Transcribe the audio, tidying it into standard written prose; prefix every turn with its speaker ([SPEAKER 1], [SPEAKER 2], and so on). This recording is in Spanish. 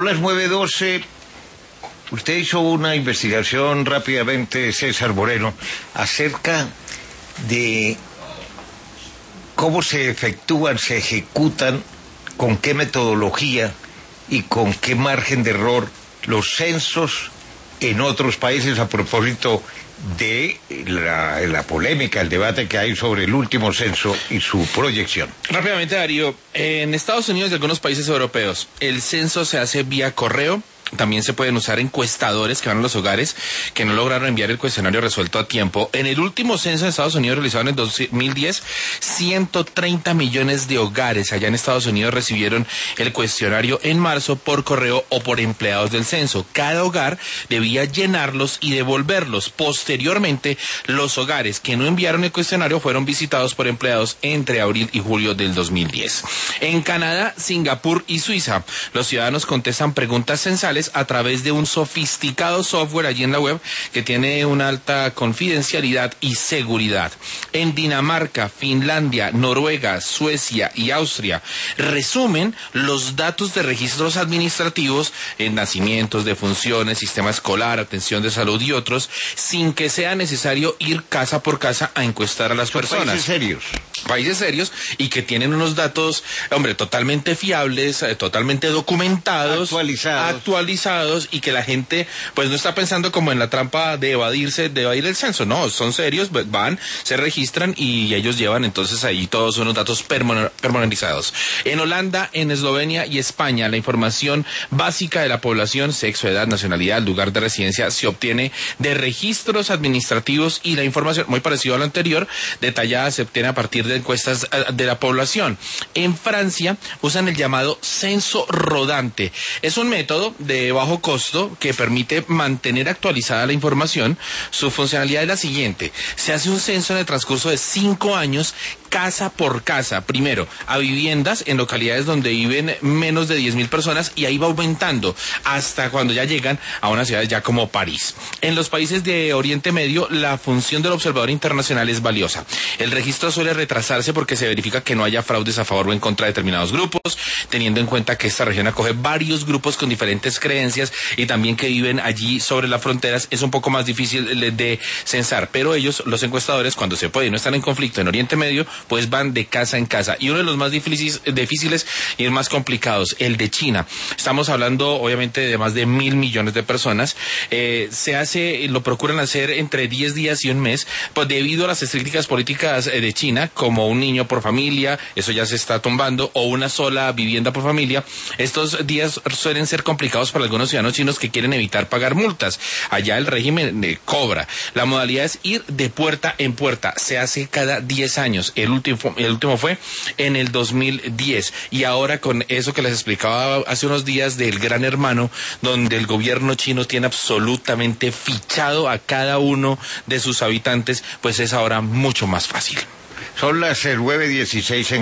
[SPEAKER 1] Las 9:12, usted hizo una investigación rápidamente, César Moreno, acerca de cómo se efectúan, se ejecutan, con qué metodología y con qué margen de error los censos en otros países, a propósito de la polémica, el debate que hay sobre el último censo y su proyección.
[SPEAKER 2] Rápidamente, Darío, en Estados Unidos y algunos países europeos, el censo se hace vía correo. También se pueden usar encuestadores que van a los hogares que no lograron enviar el cuestionario resuelto a tiempo. En el último censo de Estados Unidos realizado en el 2010, 130 millones de hogares allá en Estados Unidos recibieron el cuestionario en marzo por correo o por empleados del censo. Cada hogar debía llenarlos y devolverlos. Posteriormente, los hogares que no enviaron el cuestionario fueron visitados por empleados entre abril y julio del 2010. En Canadá, Singapur y Suiza, los ciudadanos contestan preguntas censales a través de un sofisticado software allí en la web que tiene una alta confidencialidad y seguridad. En Dinamarca, Finlandia, Noruega, Suecia y Austria resumen los datos de registros administrativos en nacimientos, defunciones, sistema escolar, atención de salud y otros, sin que sea necesario ir casa por casa a encuestar a las personas. Países serios y que tienen unos datos, hombre, totalmente fiables, totalmente documentados, actualizados, y que la gente pues no está pensando como en la trampa de evadir el censo. No, son serios, van, se registran y ellos llevan entonces ahí todos unos datos pormenorizados. En Holanda, en Eslovenia y España, la información básica de la población, sexo, edad, nacionalidad, lugar de residencia, se obtiene de registros administrativos, y la información, muy parecida a la anterior, detallada, se obtiene a partir de encuestas de la población. En Francia usan el llamado censo rodante. Es un método de bajo costo que permite mantener actualizada la información. Su funcionalidad es la siguiente: se hace un censo en el transcurso de 5 años, casa por casa, primero a viviendas en localidades donde viven menos de 10.000 personas, y ahí va aumentando hasta cuando ya llegan a unas ciudades ya como París. En los países de Oriente Medio, la función del observador internacional es valiosa. El registro suele retrasarse porque se verifica que no haya fraudes a favor o en contra de determinados grupos, teniendo en cuenta que esta región acoge varios grupos con diferentes creencias y también que viven allí sobre las fronteras. Es un poco más difícil de censar, pero ellos, los encuestadores, cuando se puede y no están en conflicto en Oriente Medio, pues van de casa en casa. Y uno de los más difíciles y más complicados, el de China. Estamos hablando obviamente de más de 1.000 millones de personas. Lo procuran hacer entre 10 días y un mes, pues debido a las estrictas políticas de China, como un niño por familia, eso ya se está tumbando, o una sola vivienda por familia. Estos días suelen ser complicados para algunos ciudadanos chinos que quieren evitar pagar multas. Allá el régimen cobra. La modalidad es ir de puerta en puerta. Se hace cada 10 años. El último fue en el 2010. Y ahora con eso que les explicaba hace unos días del Gran Hermano, donde el gobierno chino tiene absolutamente fichado a cada uno de sus habitantes, pues es ahora mucho más fácil.
[SPEAKER 1] Son las 9:16 en